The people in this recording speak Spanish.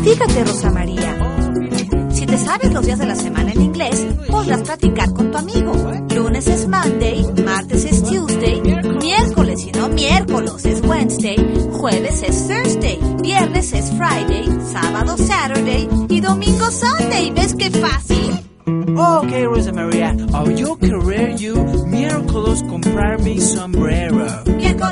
Fíjate, Rosa María, si te sabes los días de la semana en inglés, podrás platicar con tu amigo. Lunes es Monday, martes es Tuesday, miércoles y no miércoles es Wednesday, jueves es Thursday, viernes es Friday, sábado Saturday y domingo Sunday. ¿Ves qué fácil? Okay, Rosa María, yo querer you miércoles comprar mi sombrero. Miércoles